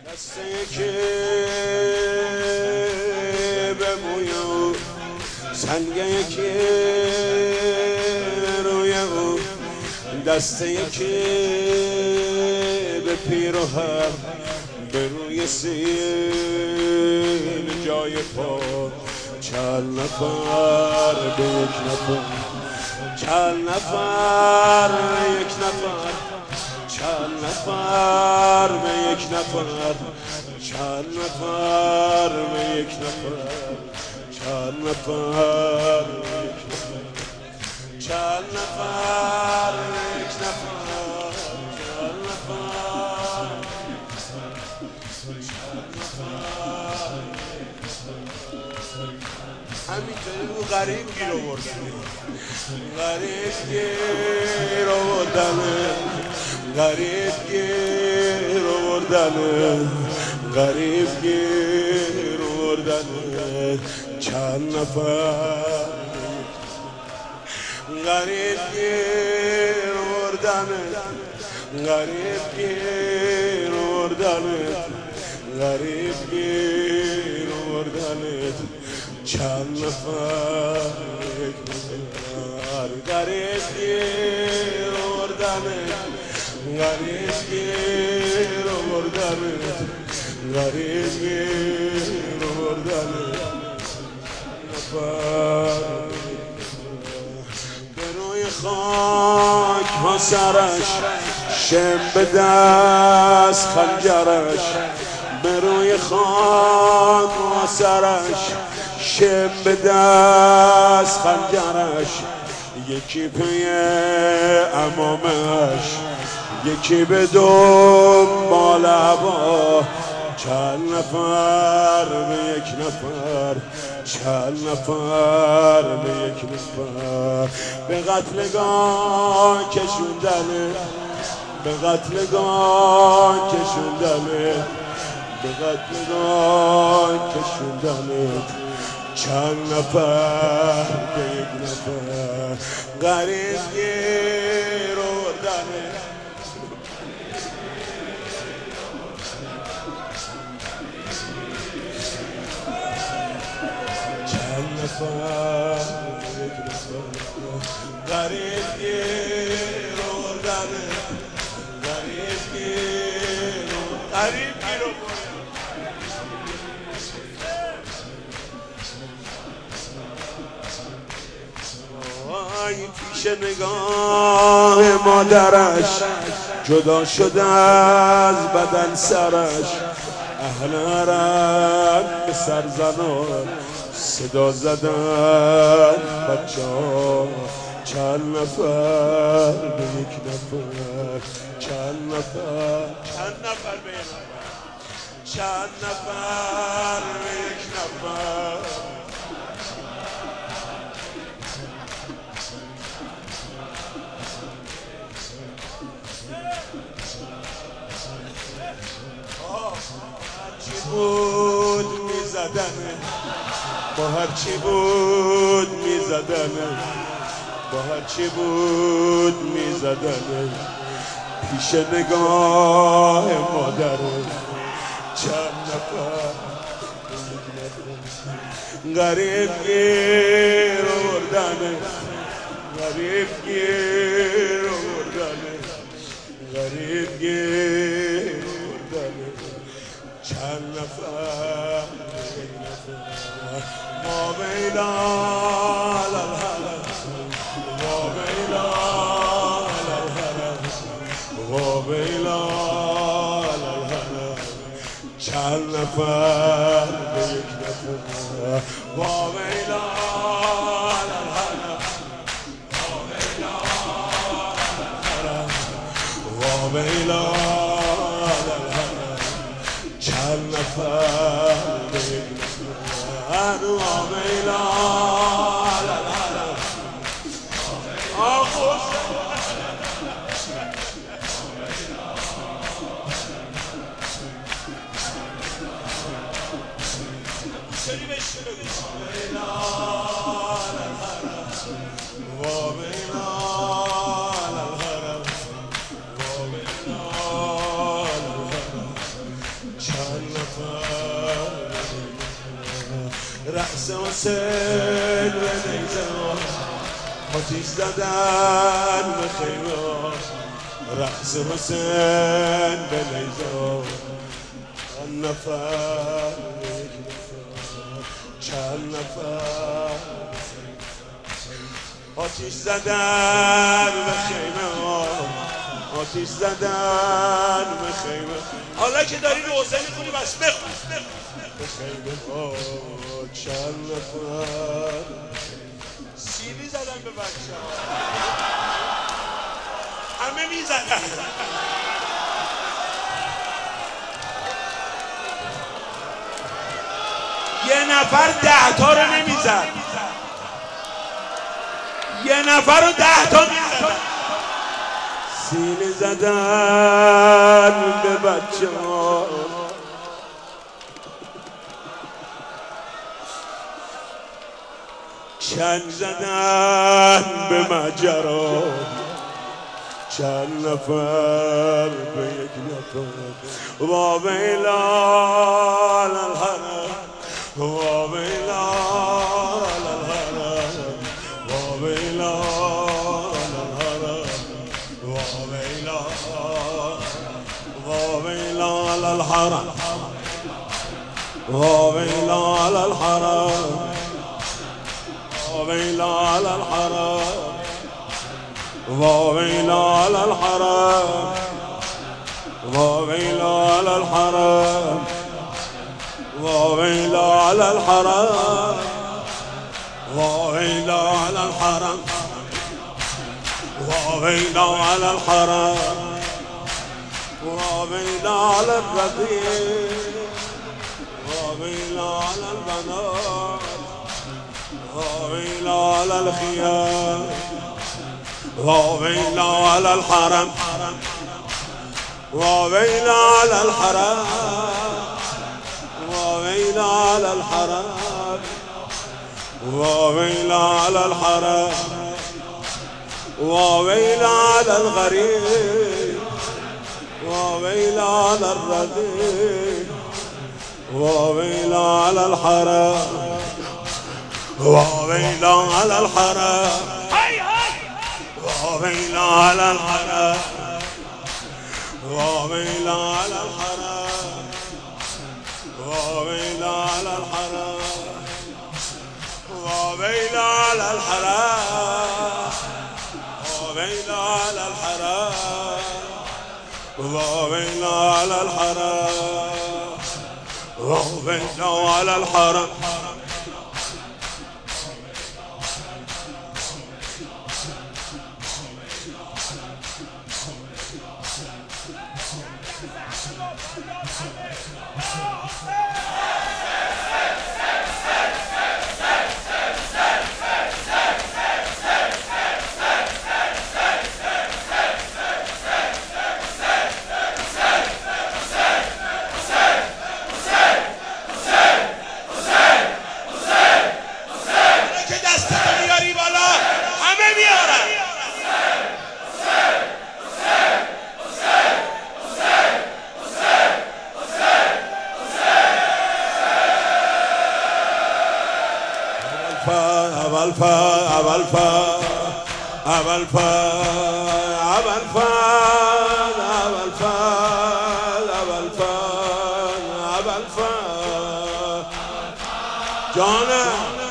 دسته که به مویو سنگه که روی او دسته که به پیروهر به روی سیل جای پا چند نفر به یک نفر چند نفر به یک نفر چند نفر به یک نفر چند نفر به یک نفر چند نفر به یک نفر چند نفر به یک نفر چند نفر همینطوری رو غریب گیر آوردن غریب گیر آوردن غریب گیر آوردن غریب گیر آوردن چند نفر غریب گیر آوردن غریب گیر آوردن غریب گیر آوردن چند نفر یک نفر غریب گیر آوردن غریب گیر آوردن غریب گیر آوردن نفر به روی خاک ها سرش شم به دست خنجرش به روی خاک ها سرش شم به دست خنجرش یکی پی امامش یکی به دنبال عبا چند نفر به یک نفر چند نفر به یک نفر به قتلگاه کشوندنه به قتلگاه کشوندنه به قتلگاه کشوندنه چند نفر به یک نفر غریب گیر آوردنه چند نفر به یک نفر غریب گیر آوردنه غریب گیر غریب گیر پیش نگاه مادرش جدا شده از بدن سرش اهل حرم به سر زنان صدا زدن بچه ها چند نفر به یک نفر چند نفر چند نفر به یک نفر چند نفر به یک نفر هرچی بود میزدنه با هرچی بود میزدنه با هرچی بود میزدنه پیش نگاه مادره چند نفر غریب گیر آوردنه غریب گیر آوردنه غریب گیر آوردنه چند نفر ما بیلا للحلم ما بیلا للحلم ما بیلا للحلم چند نفر به یک نفر ما بیلا للحلم ما بیلا للحلم ما بیلا للحلم چند نفر به یک نفر وابيلا لا لا لا أخوش چند نفر رأس حسین به نیزه آتیش زدن به خیمه رأس حسین به نیزه چند نفر چند نفر آتیش زدن به خیمه آتیش زدن به خیمه. حالا که داری روزه میخونی بس بخون به خیمه چند نفر سیلی زدن به بچه ها همه میزدن یه نفر 10 تا رو نمیزد یه نفر رو 10 تا میزدن سیلی زدن به بچه ها چنگ زدن به مجرا چند نفر به یک نفر وا ویلا الحرم وا ویلا الحرم وا ویلا الحرم وا ویلا وا ویلا الحرم وا ویلا الحرم وويلا على الحرام وويلا على الحرام وويلا على الحرام وويلا على الحرام وويلا على الحرام وويلا على الحرام وويلا على الرقيق وويلا على البنات وويلا على الخيام وويلا على الحرم وويلا على الحرم وويلا على الحرم وويلا على الحرم وويلا على الغريب وويلا على الرديء وويلا على الحرم وويلا على الحرام وويلا على الحرام وويلا على الحرام وويلا على الحرام وويلا على الحرام وويلا على الحرام وويلا على الحرام وويلا على الحرام جانم